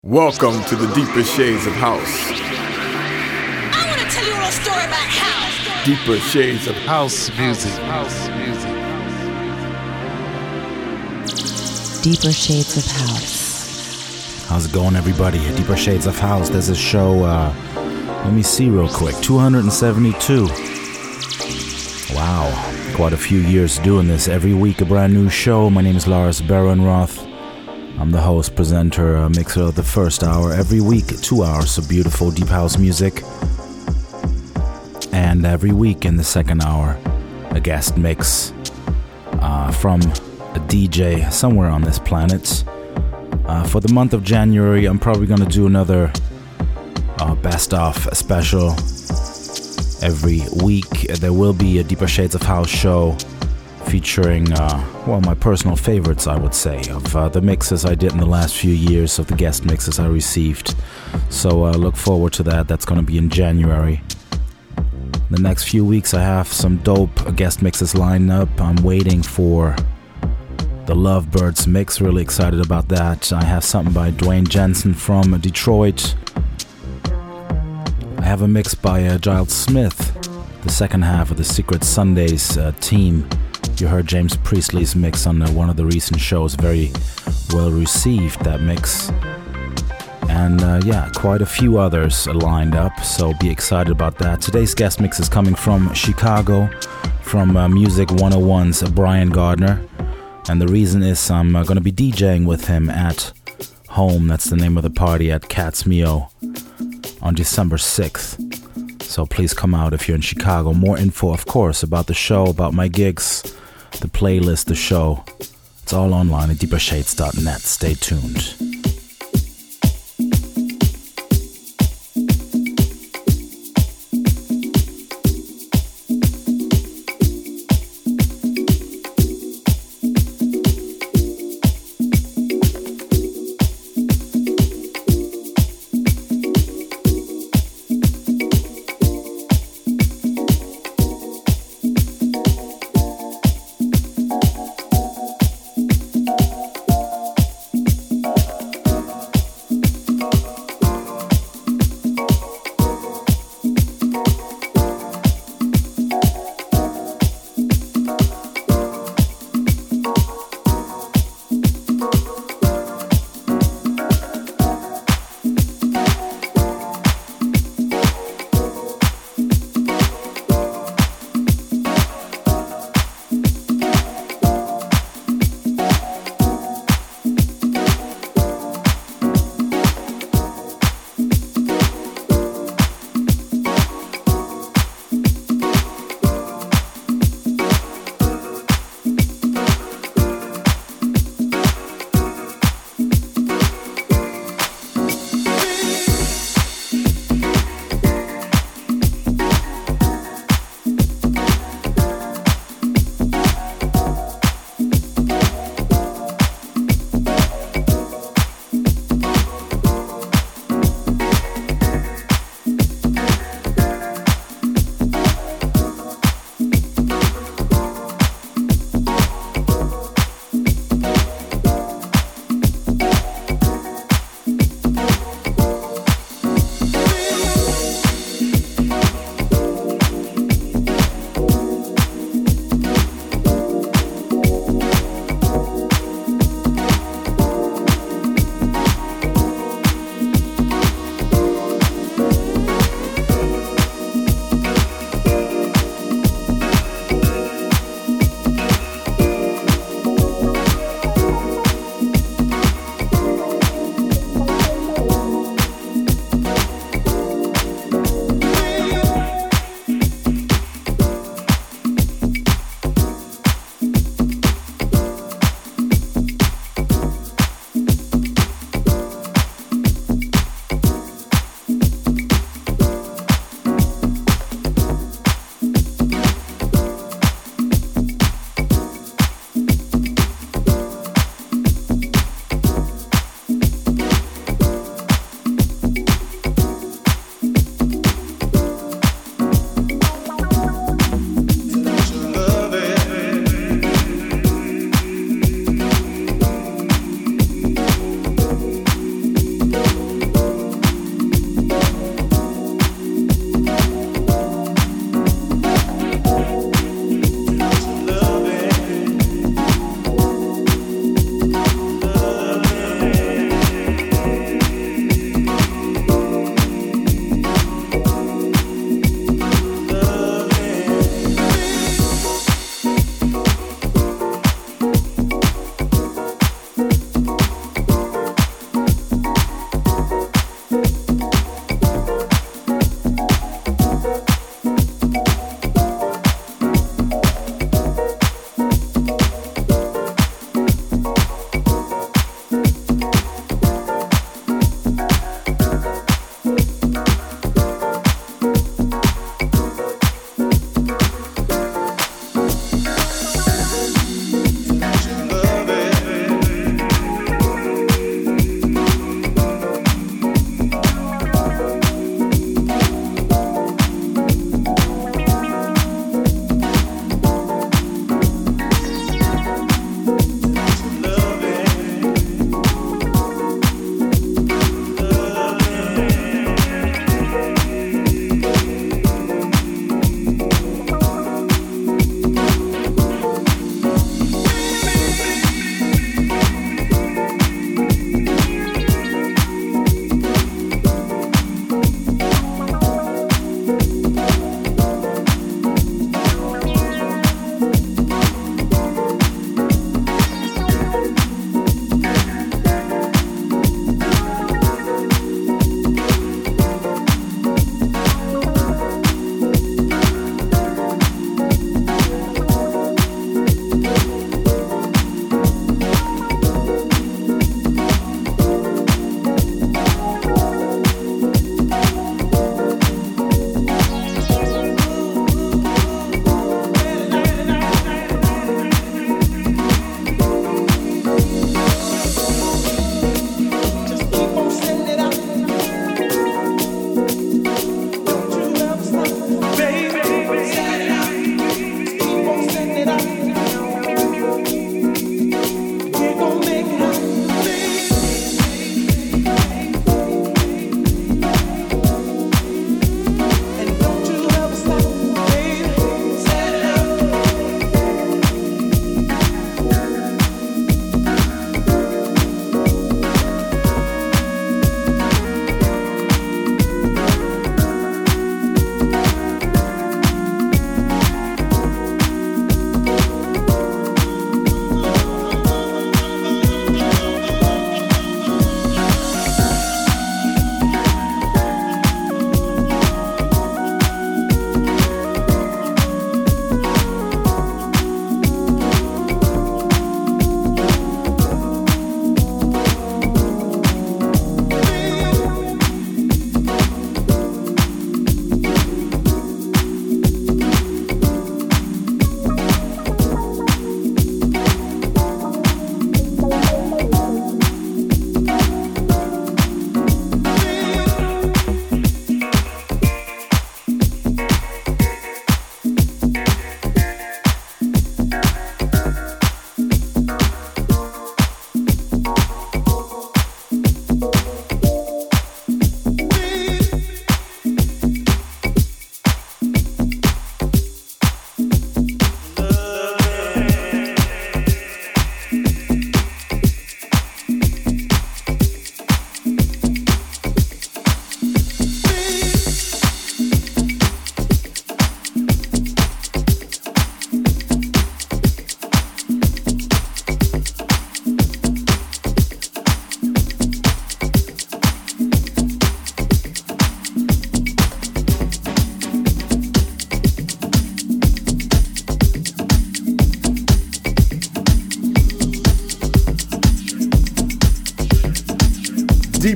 Welcome to the deeper shades of house. I want to tell you a little story about house. Deeper shades of House music. House music. Deeper Shades of House. How's it going, everybody? Deeper Shades of House. There's a show, let me see real quick. 272. Wow. Quite a few years doing this. Every week a brand new show. My name is Lars Barenroth. I'm the host, presenter, mixer of the first hour. Every week, 2 hours of beautiful deep house music. And every week in the second hour, a guest mix from a DJ somewhere on this planet. For the month of January, I'm probably going to do another best of special. Every week, there will be a Deeper Shades of House show featuring, my personal favorites, I would say, of the mixes I did in the last few years, of the guest mixes I received. So look forward to that. That's going to be in January. The next few weeks, I have some dope guest mixes lined up. I'm waiting for the Lovebirds mix. Really excited about that. I have something by Dwayne Jensen from Detroit. I have a mix by Giles Smith, the second half of the Secret Sundays team. You heard James Priestley's mix on one of the recent shows. Very well received, that mix. And quite a few others lined up, so be excited about that. Today's guest mix is coming from Chicago, from Music 101's Brian Gardner. And the reason is I'm going to be DJing with him at Home. That's the name of the party at Cat's Mio on December 6th. So please come out if you're in Chicago. More info, of course, about the show, about my gigs, the playlist, the show. It's all online at deepershades.net. Stay tuned.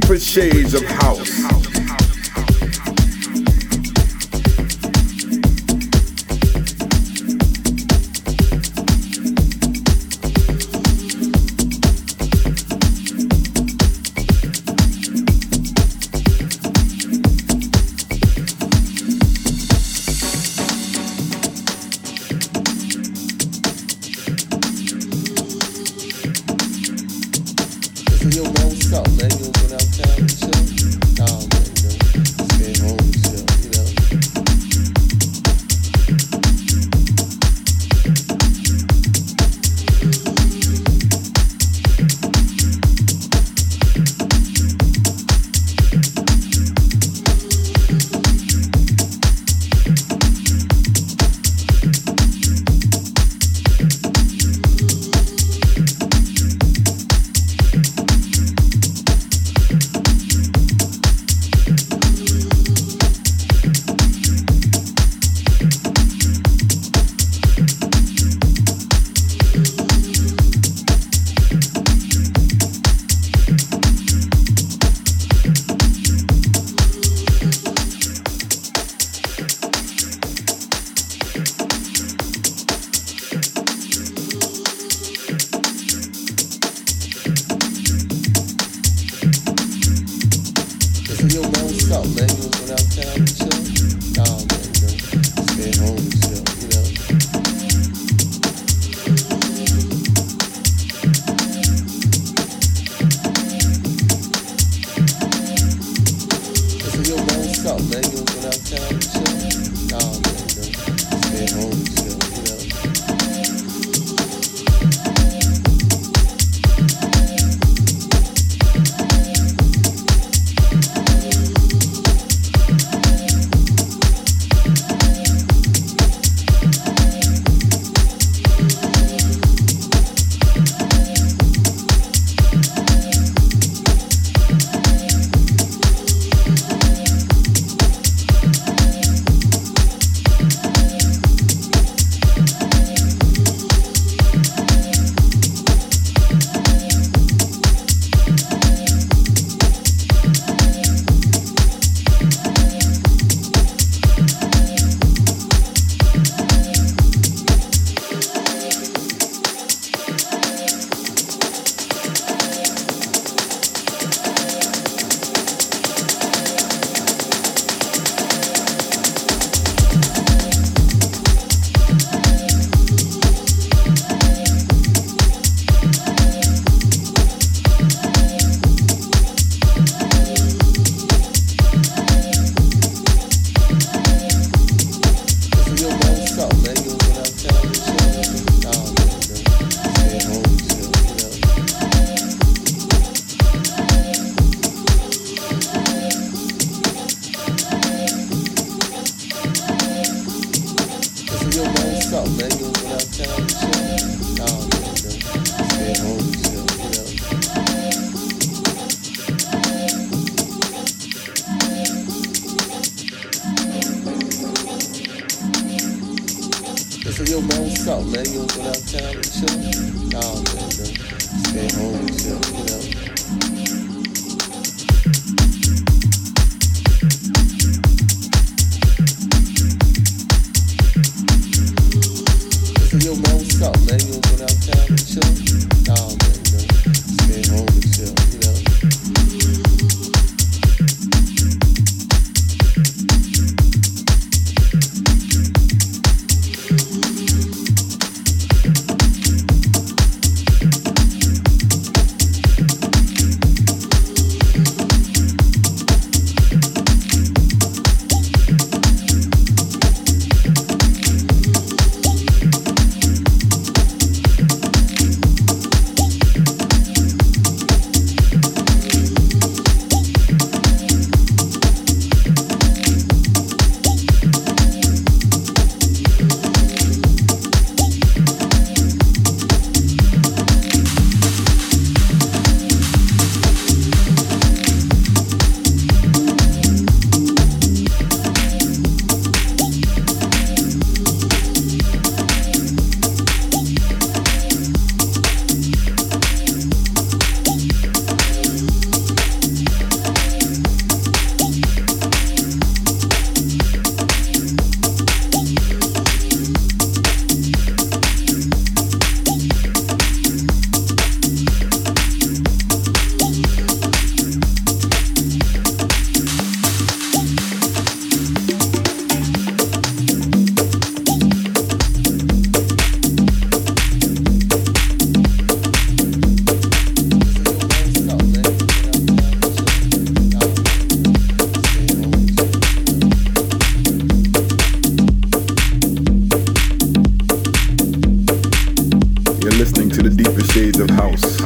deeper shades of house. house.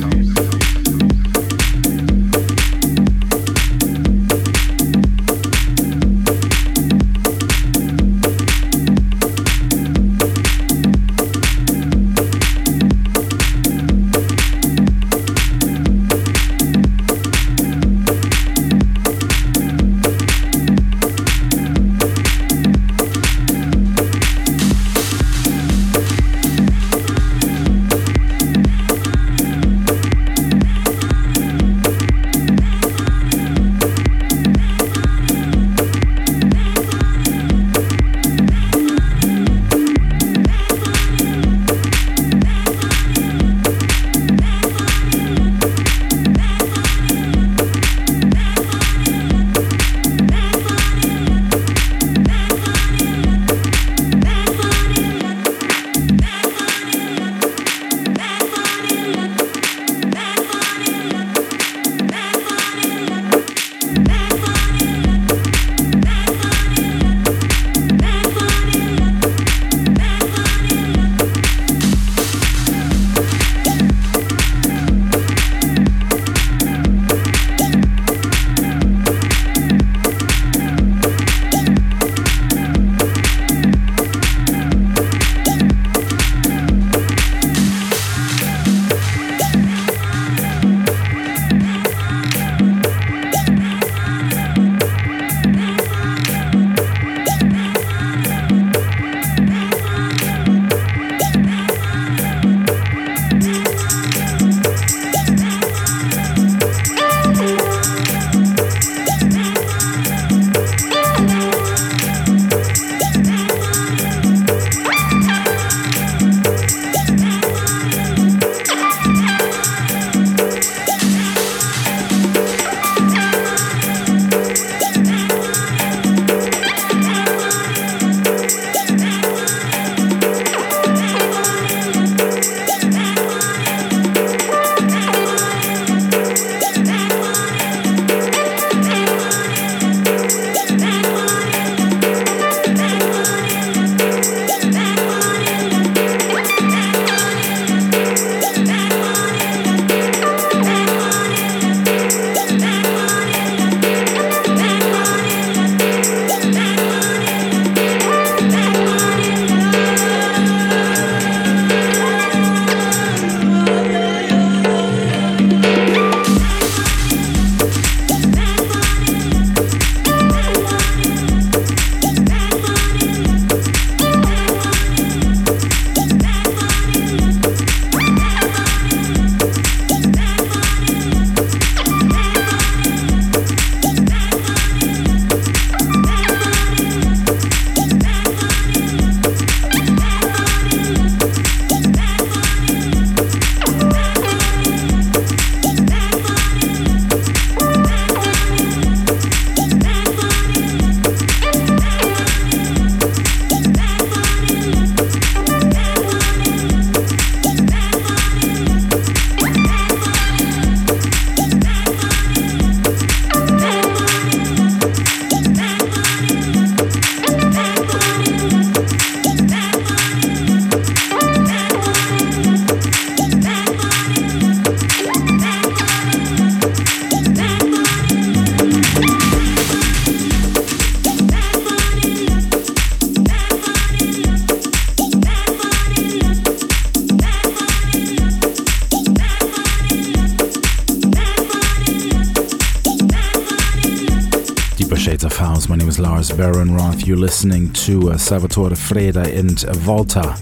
My name is Lars Baron-Roth. You're listening to Salvatore Freda and Volta.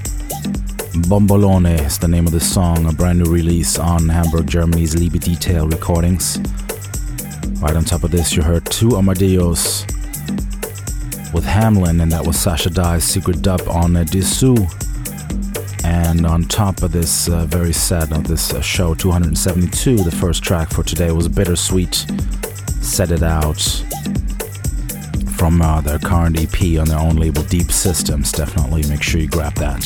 Bombolone is the name of the song, a brand new release on Hamburg, Germany's Liebe Detail Recordings. Right on top of this, you heard two Amadeus with Hamlin, and that was Sasha Dye's Secret Dub on Dessous. And on top of this very sad of this show 272, the first track for today was Bittersweet, Set It Out, from their current EP on their own label Deep Systems. Definitely make sure you grab that.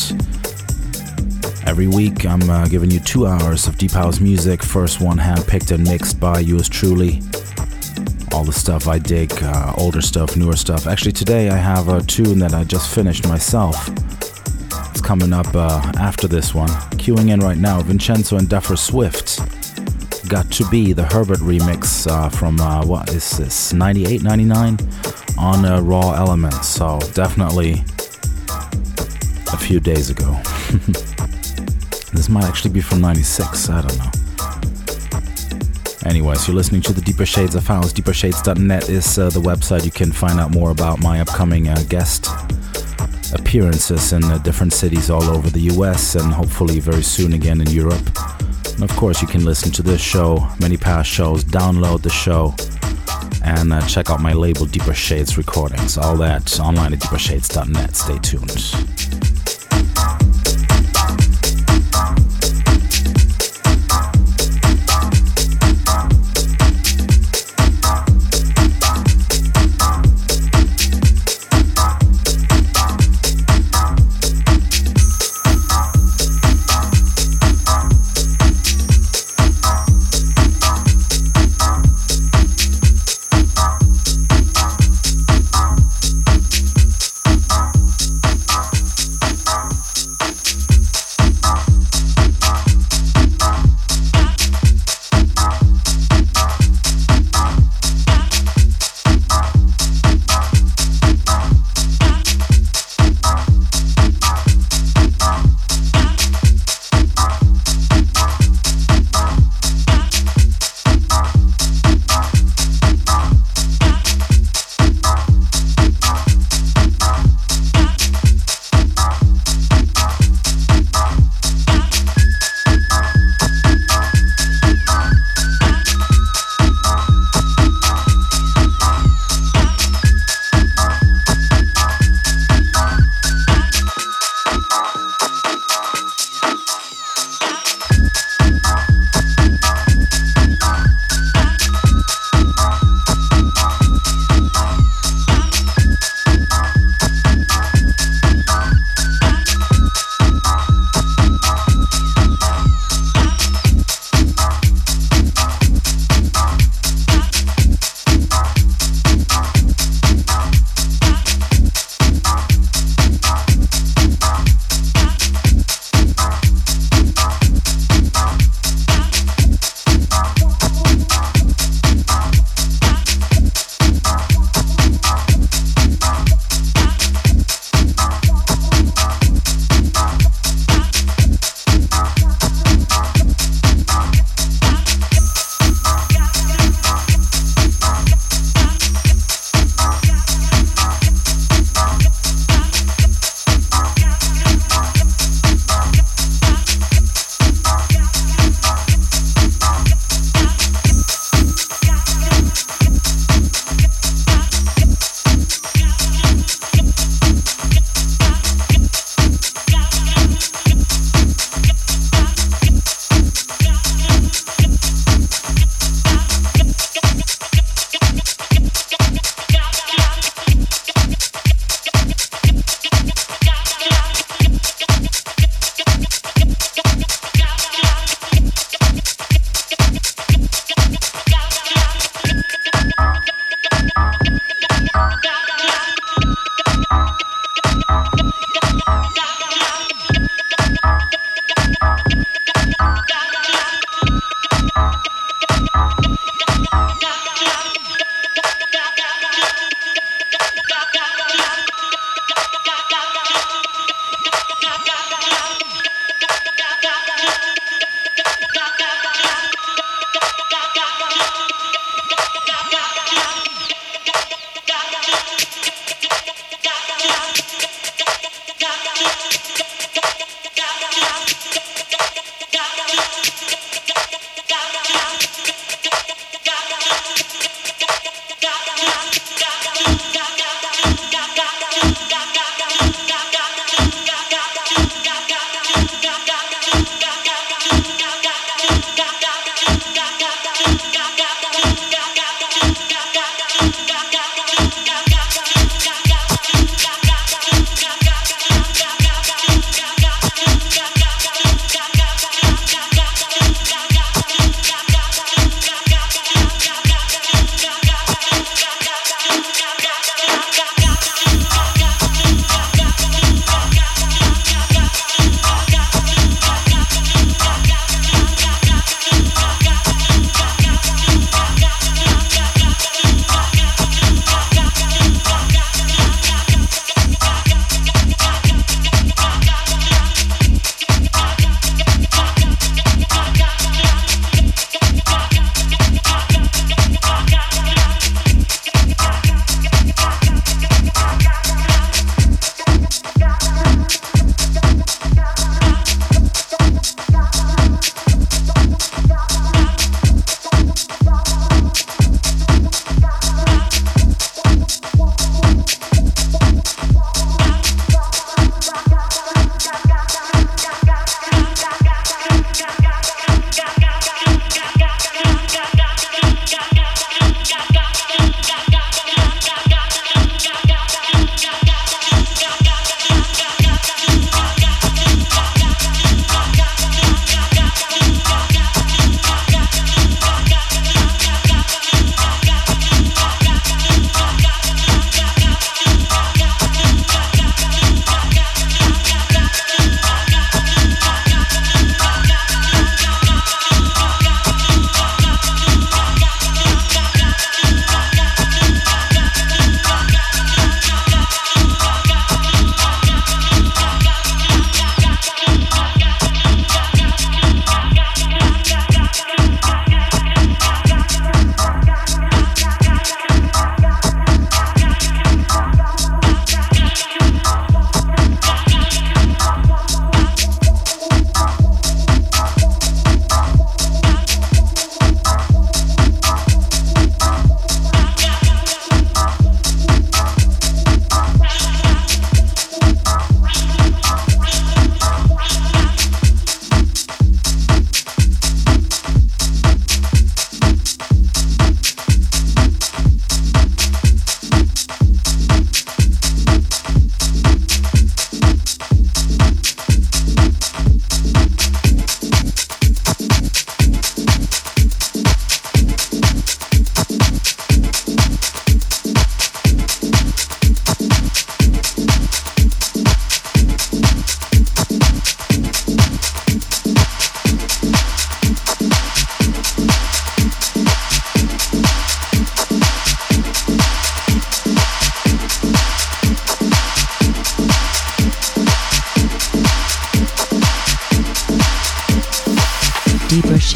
Every week I'm giving you 2 hours of deep house music. First one handpicked and mixed by yours truly. All the stuff I dig, older stuff, newer stuff. Actually today I have a tune that I just finished myself tracks coming up after this one. Queuing in right now, Vincenzo and Duffer Swift. Got to Be, the Herbert remix from, what is this, 98, 99? On Raw Elements, so definitely a few days ago. This might actually be from 96, I don't know. Anyways, you're listening to the Deeper Shades of House. Deepershades.net is the website. You can find out more about my upcoming guest appearances in different cities all over the US and hopefully very soon again in Europe. And of course, you can listen to this show, many past shows, download the show, and check out my label Deeper Shades Recordings. All that online at deepershades.net. Stay tuned.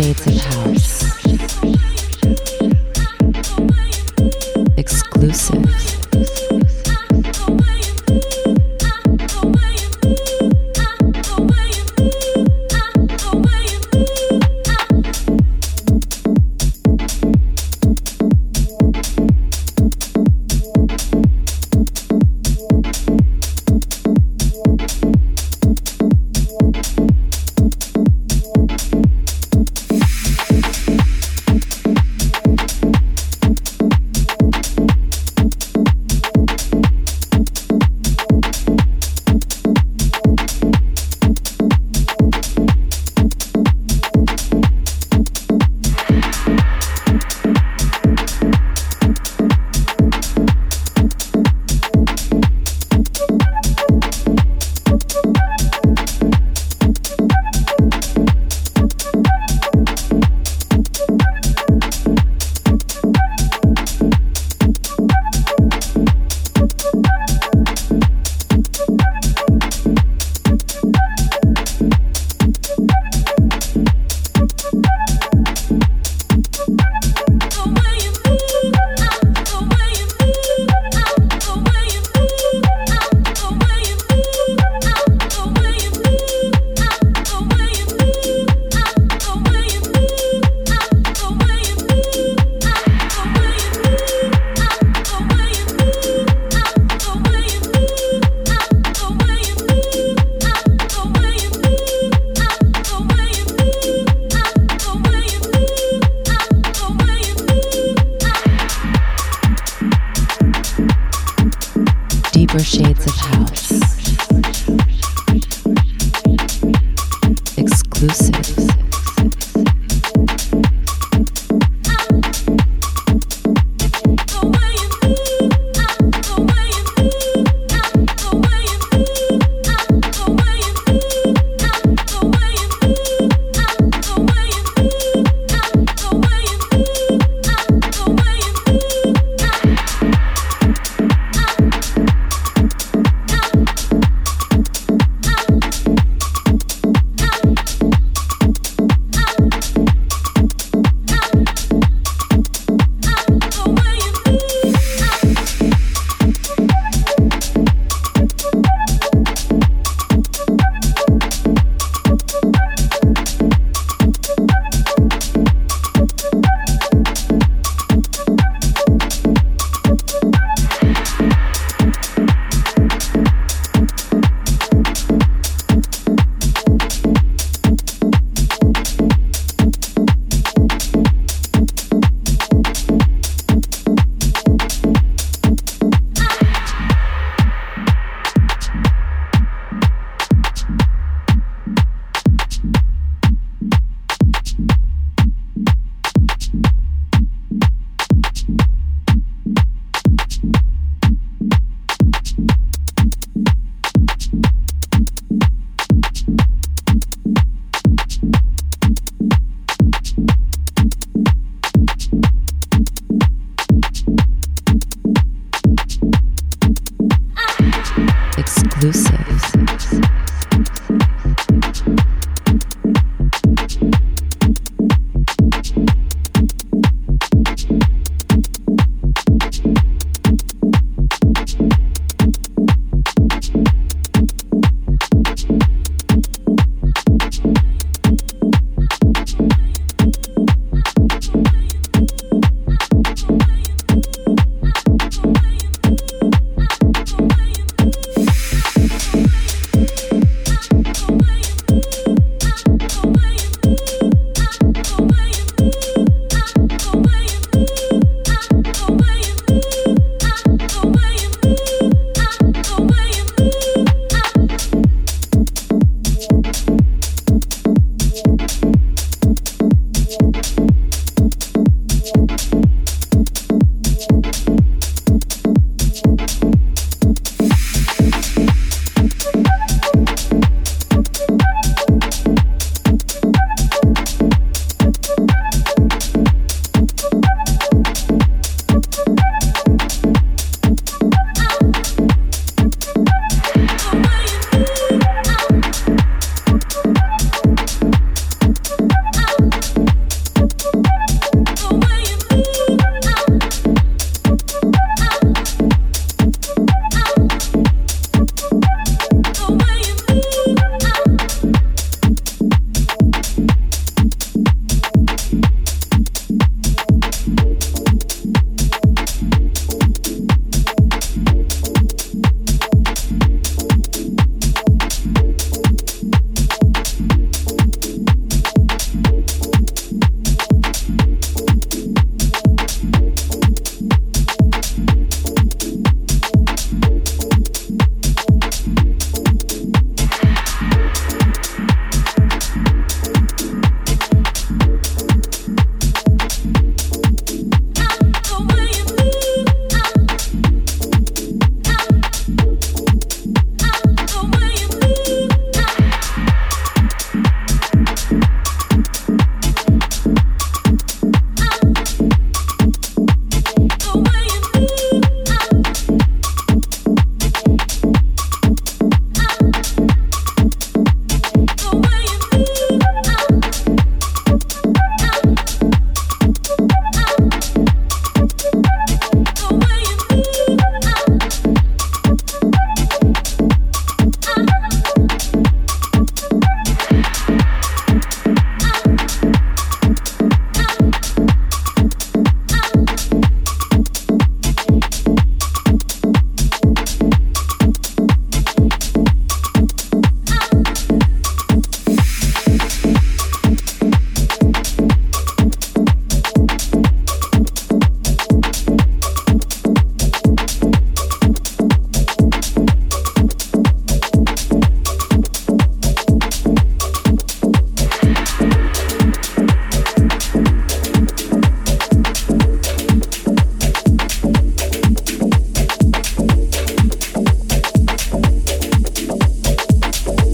Shades of House. Exclusive. Deeper Shades of House. Exclusive.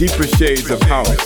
deeper shades of house.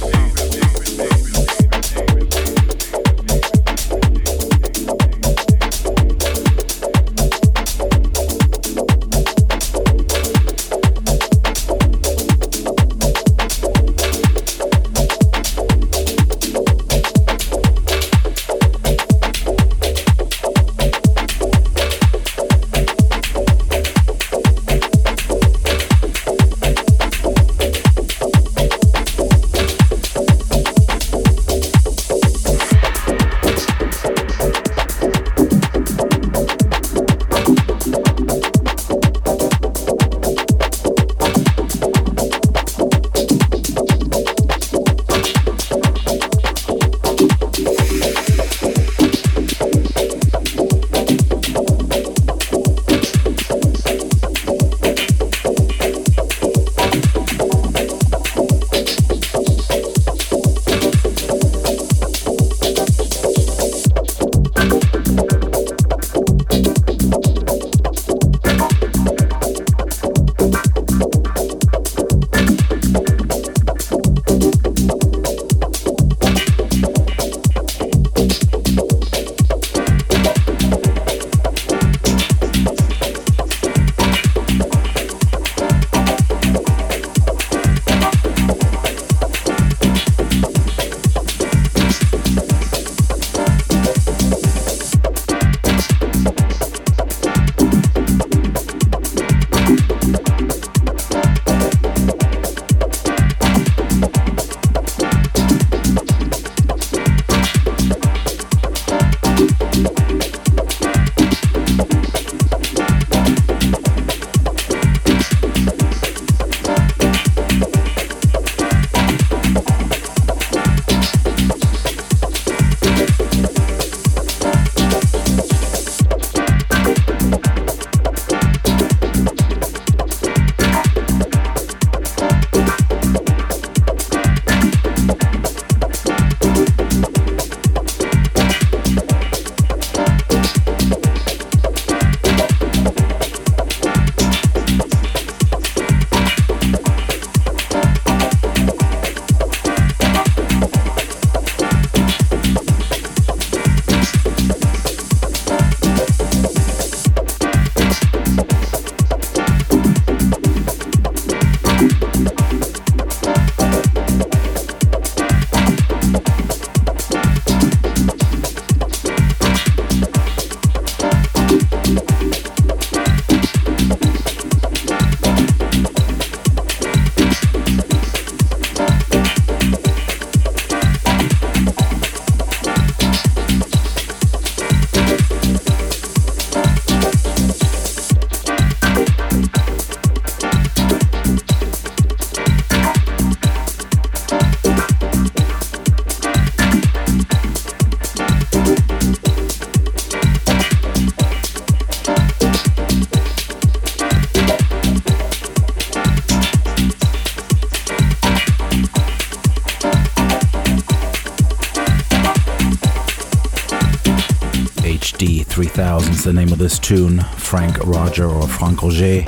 HD 3000 is the name of this tune. Frank Roger or Frank Roger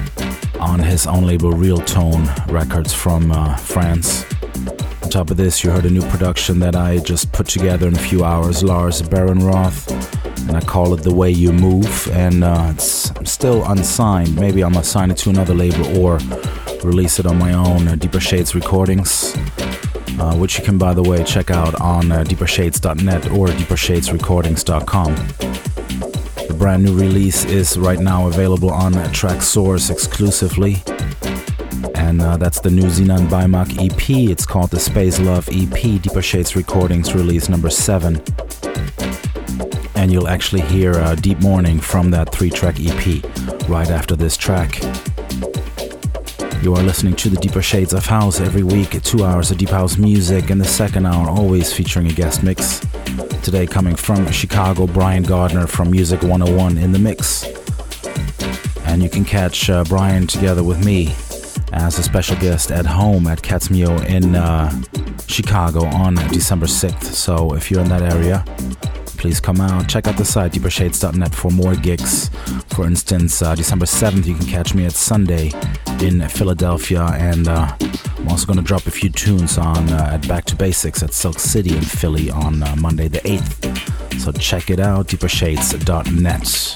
on his own label Real Tone Records from France. On top of this, you heard a new production that I just put together in a few hours, Lars Barenroth, and I call it The Way You Move, and it's still unsigned. Maybe I'm assign it to another label or release it on my own, Deeper Shades Recordings, which you can, by the way, check out on deepershades.net or deepershadesrecordings.com. The brand new release is right now available on Traxsource exclusively, and that's the new Sinan Baimak EP. It's called the Space Love EP, Deeper Shades Recordings release number 7. And you'll actually hear Deep Morning from that 3-track EP right after this track. You are listening to the Deeper Shades of House every week, 2 hours of deep house music, and the second hour always featuring a guest mix. Today coming from Chicago, Brian Gardner from Music 101 in the mix. And you can catch Brian together with me as a special guest at home at Katzmio in Chicago on December 6th. So if you're in that area, please come out. Check out the site, deepershades.net, for more gigs. For instance, December 7th, you can catch me at Sunday in Philadelphia, and I'm also going to drop a few tunes on at Back to Basics at Silk City in Philly on Monday the 8th. So check it out, deepershades.net.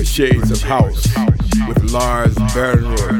Shades of House with Lars Bernroyd.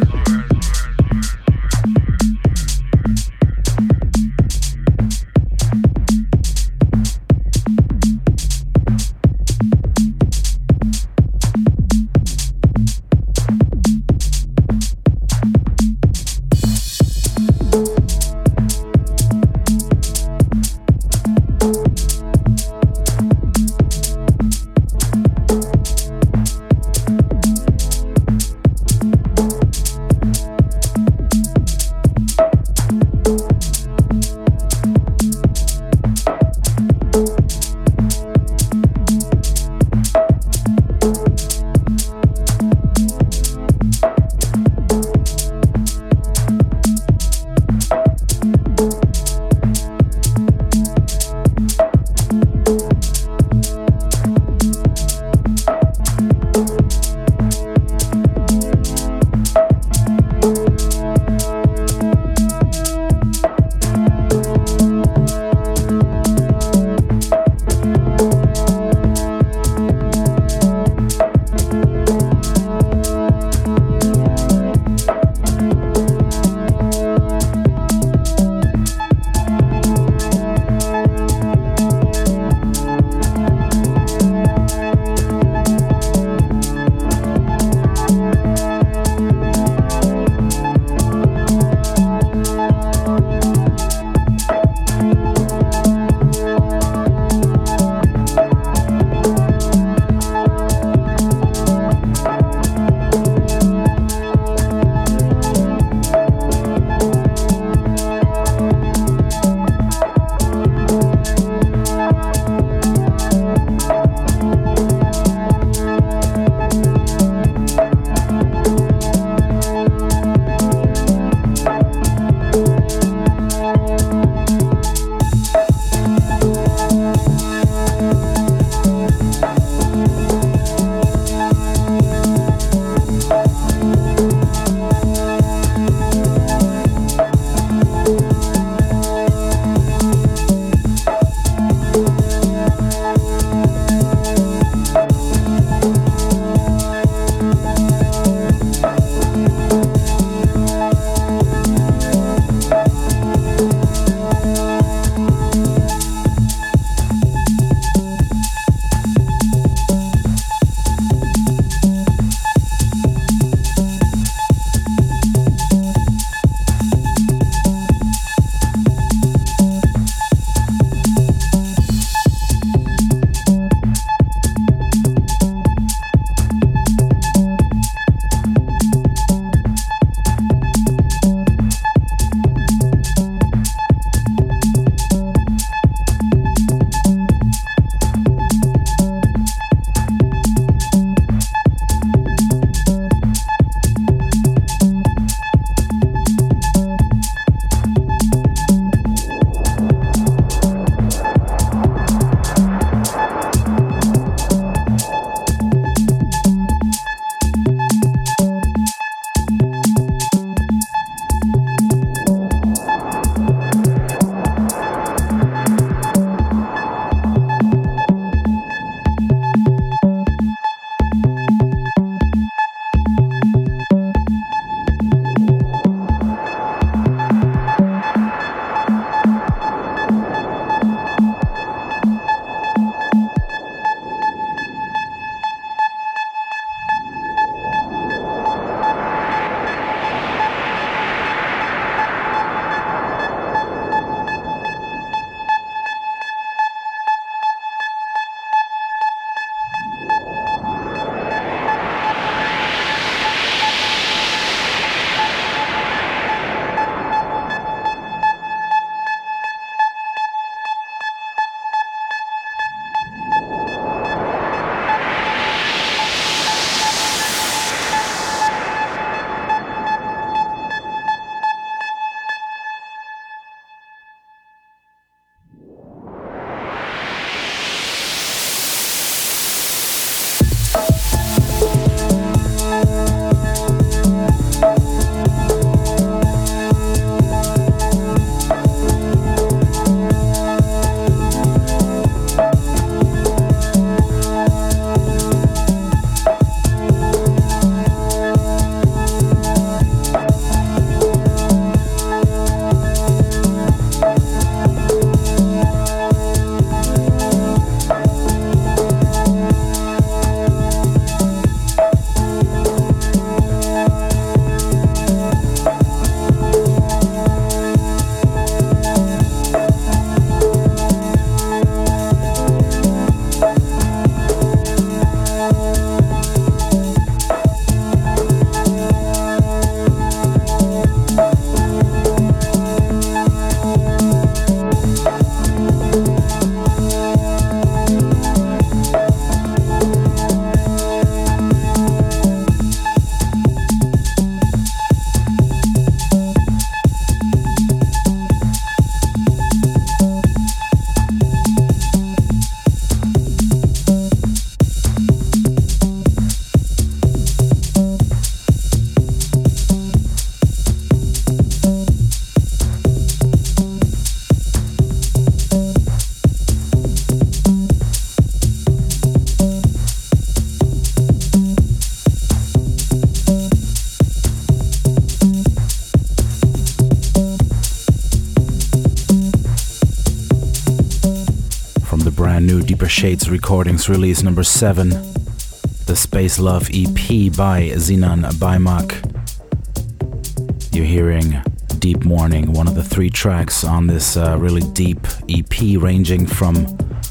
Deeper Shades Recordings release number 7, the Space Love EP by Sinan Baymak. You're hearing Deep Morning, one of the 3 tracks on this really deep EP, ranging from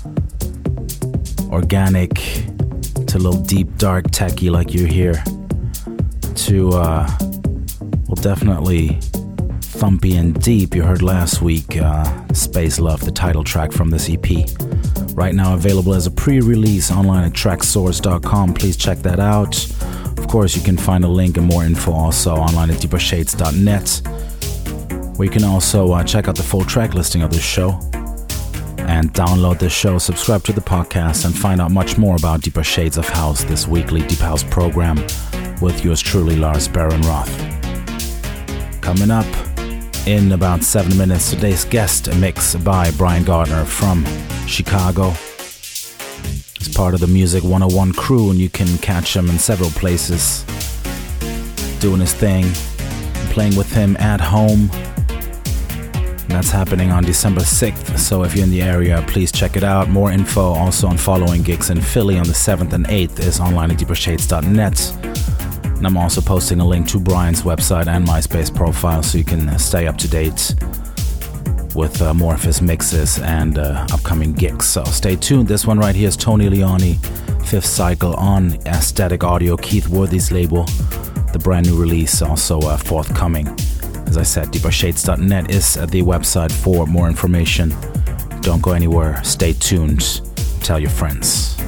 organic to a little deep, dark, techie like you hear, to, well, definitely thumpy and deep. You heard last week, Space Love, the title track from this EP. Right now available as a pre-release online at tracksource.com. Please check that out. Of course, you can find a link and more info also online at deepershades.net, where you can also check out the full track listing of this show and download this show, subscribe to the podcast, and find out much more about Deeper Shades of House, this weekly Deep House program with yours truly, Lars Baron-Roth. Coming up in about 7 minutes, today's guest, a mix by Brian Gardner from Chicago. He's part of the Music 101 crew, and you can catch him in several places doing his thing, playing with him at home. And that's happening on December 6th, so if you're in the area, please check it out. More info also on following gigs in Philly on the 7th and 8th is online at deepershades.net. And I'm also posting a link to Brian's website and MySpace profile so you can stay up to date with more of his mixes and upcoming gigs. So stay tuned. This one right here is Tony Leone, 5th Cycle on Aesthetic Audio, Keith Worthy's label. The brand new release also forthcoming. As I said, deepershades.net is the website for more information. Don't go anywhere. Stay tuned. Tell your friends.